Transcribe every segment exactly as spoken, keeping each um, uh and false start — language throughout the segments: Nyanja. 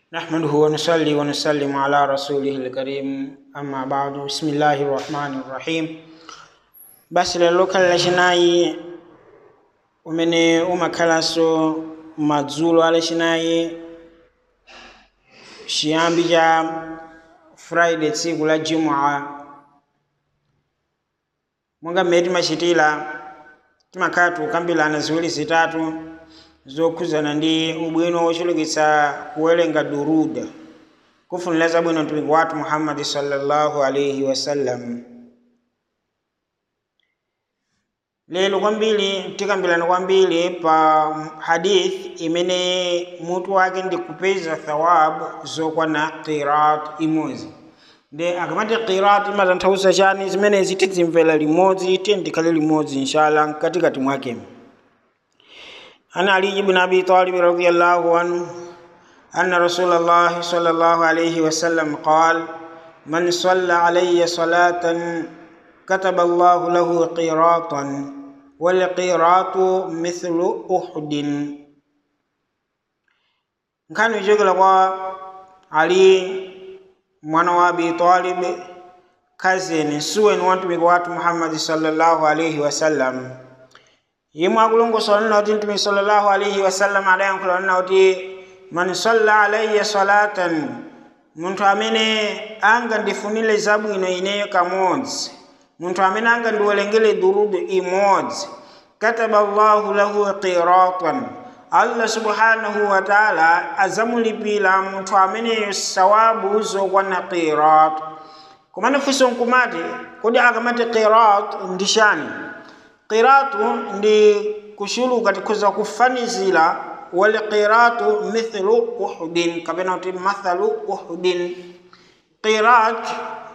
نحمده ونصلي ونسلم على رسوله الكريم أما بعد بسم الله الرحمن الرحيم بس للوكا لشناي ومن أما كلاسو مدزولو على شناي شيامبي جا فرايدي tsiku la Jumu'a mwanga mmeti machitila timakhala tukambirana ziwiri zitatu zokhudzana ndi ubwino wochulukitsa kuwerenga duruda kufunira zabwino mtumiki wathu Muhammad sallallahu alayhi wasallam. Lero kwambiri tikambirana kwambiri pa hadith imene mutu wake ndi kupeza thawabu zokwana qirat imodzi. Nde akamati qirat imatanthauza chani zimenezi tizimvera limodzi tikhale limodzi inshallah katikati mwake. عن علي بن أبي طالب رضي الله عنه أن رسول الله صلى الله عليه وسلم قال من صلى علي صلاة كتب الله له قيراطا والقيراط مثل أحد. كان يقول علي من أبي طالب كازين سوين وانتمي محمد صلى الله عليه وسلم yimwe akulongosola nati mtume sallallahu alayhi wasallam adayankhula nati man salla alayya salatan, munthu amene anga ndifunire zabwino ineyo kamodzi, munthu amene anga ndiwerengere durudu imodzi, kataba Allahu lahu qiratan, Allah subhanahu wa ta'ala azamulipira munthu ameneyo sawabu zokwana qirat. Kumane funso nkumati kodi akamati qirat ndi chani? Qiratu ndi kushuluka tikuza kufanizira, wal qiratu mithlu uhudin, kapena uti mathalu uhudin. Qirat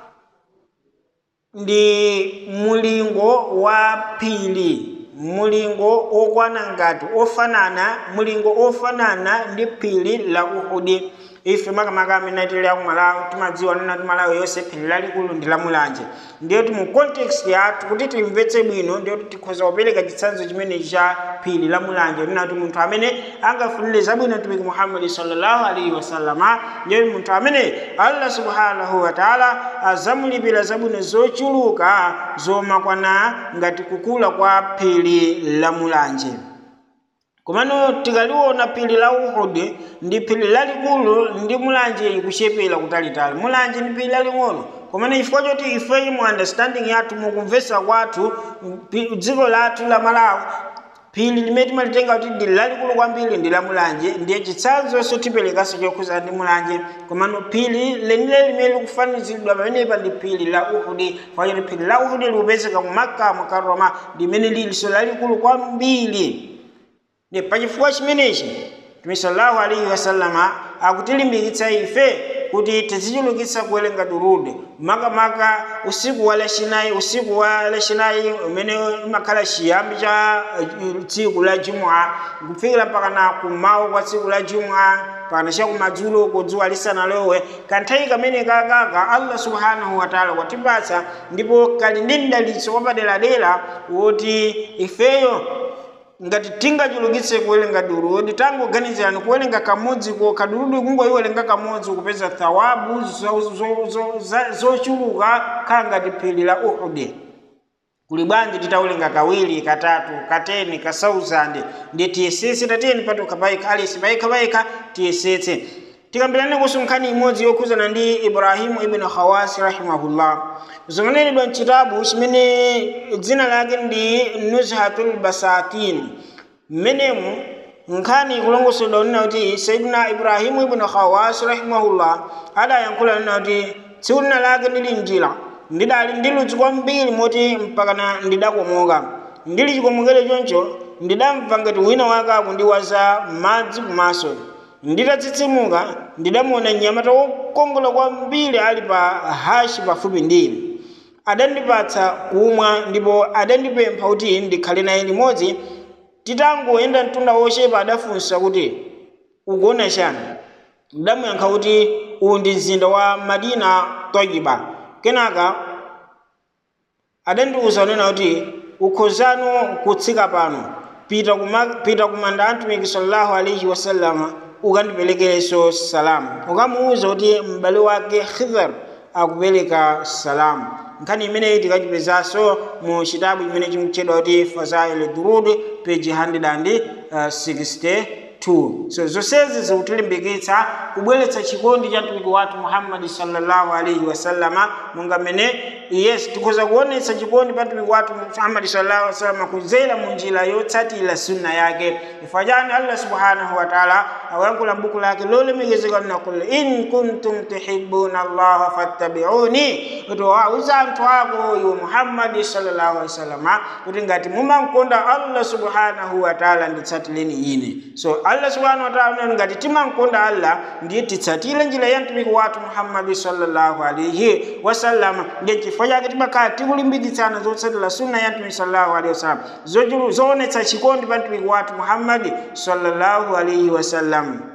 ndi mulingo wa pili, mulingo okwana ngati ofanana, mulingo ofanana ndi pili la Uhudi. Ife makamaka amene tili ya kumalawi timadziwa nati Malawi yonse phiri lalikulu ndi la Mulanje. Ndiyo ti mu context yathu kuti timvetse bwino ndiyo tikhoza kupereka chitsanzo chimene cha phiri la Mulanje, nati munthu amene angafunire zabwino mtumiki Muhammad sallallahu alaihi wasallama ndiyo munthu amene Allah subhanahu wa ta'ala azamulipira zabwino zochuluka zomakwana ngati kukula kwa phiri la Mulanje. Kumano tikaliona phiri la Uhud ndi phiri lalikulu ndi Mulanje ikuchepera kutalitali. Mulanje ndi phiri laling'ono. Kumano ifo choti ife mu understanding yathu mukumvesa kwathu dziko lathu la Malawi phiri limene timalitenga kuti ndi lalikulu kwambiri ndi la Mulanje, ndiye chitsanzo sotiperekaso chokhuza ndi Mulanje. Kumano phiri lenile limene likufaniziridwa pamenepa ndi phiri la Uhud, pakuti phiri la Uhud likupezeka mu Makka Mukarrama limene lilinso lalikulu kwambiri. Ne pachifukwa chimenechi Mtume sallallahu alayhi wasallama akutilimbikitsa ife kuti tizichulukitsa kuwerenga durude makamaka usiku wa lachinayi, usiku wa lachinayi umene umakhala chiyambi cha tsiku la Jumu'a kufikira mpakana kumawa kwa tsiku la Jumu'a pakana cha kumadzulo kudzuwa lisanalowe. Kanthawi kamene kakaka Allah subhanahu wa ta'ala watipatsa ndipo kali ndi mdalitso wapaderadera woti ifeyo ngati tingachulukitse kuwerenga durudu tangoganizirani kuwerenga kamodzi ko kadurudu kungoiwerenga kamodzi kupeza thawabu zochuluka khala ngati phiri la Uhud. Kuli bwanji titawerenga kawiri katatu kateni ka thousand ndi tiyesetse tateni patu kabaika alisi baika baika tiyesetse. Tikambirane kusunkhani imodzi yokhuzana ndi Ibrahimu ibn Khawasi rahimahullah. Zonganenedwa mchitabu chimene dzina lake ndi Nuzhatul Basatin. Menemu nkhani kulongosoledwa nena kuti Sayyidina Ibrahimu ibn Khawasi rahimahullah adayankhula nena kuti tsiku lina lake ndili njira ndidali ndi ludzu kwambiri moti mpakana ndidakomoka. Ndili chikomokere choncho ndidamva ngati wina wake akundiwaza madzi kumaso. Nditatsitsimuka ndidamuona mnyamata wokongola kwambiri ali pa hashi pafupi ndine. Adandipatsa kumwa ndipo adandipempha kuti ndikhale naye limodzi. Titangoyenda mtunda wochepa adafunsa kuti ukuona chani? Ndamuyankha kuti uwu ndi mzinda wa Madina Tayyiba. Kenaka adandiwuza nena kuti ukhozano kutsika pano pita kuma pita kumanda mtumiki sallallahu alayhi wasallam ukandipelekereso salamu. Ukamuuza kuti m'bale wake Khidr akupeleka salamu. Nkhani imene tikachipezaso mu chitabu chimene chimutchedwa kuti Fazail Durud page one hundred sixty-two. So zonsezi zikutilimbikitsa kubweretsa chikondi cha mtumiki wathu Muhammad sallallahu alaihi wasallama, monga mene yes tikuza kuonetsa chikondi pa mtumiki wathu Muhammad sallallahu alaihi wasallama kudzera mu njira yotsatira sunna yake. Ifajani Allah subhanahu wa ta'ala awayankhula m'buku lake lolemekezeka na qul in kuntum tuhibbuna Allah fattabi'uni, kuti wauza anthu ako iwe Muhammad sallallahu alaihi wasallama kuti ngati mumankonda Allah subhanahu wa ta'ala nditsatireni ine. So Allah subhanahu wa ta'ala ngati timankonda Allah ndiye titsatire njira ya mtumiki wathu Muhammad sallallahu alaihi wasallam. Ndiye chifukwa chake timakhala tikulimbikitsana zotsatira sunna ya mtumiki sallallahu alaihi wasallam, zoonetsa chikondi pa mtumiki wathu Muhammad sallallahu alaihi wasallam.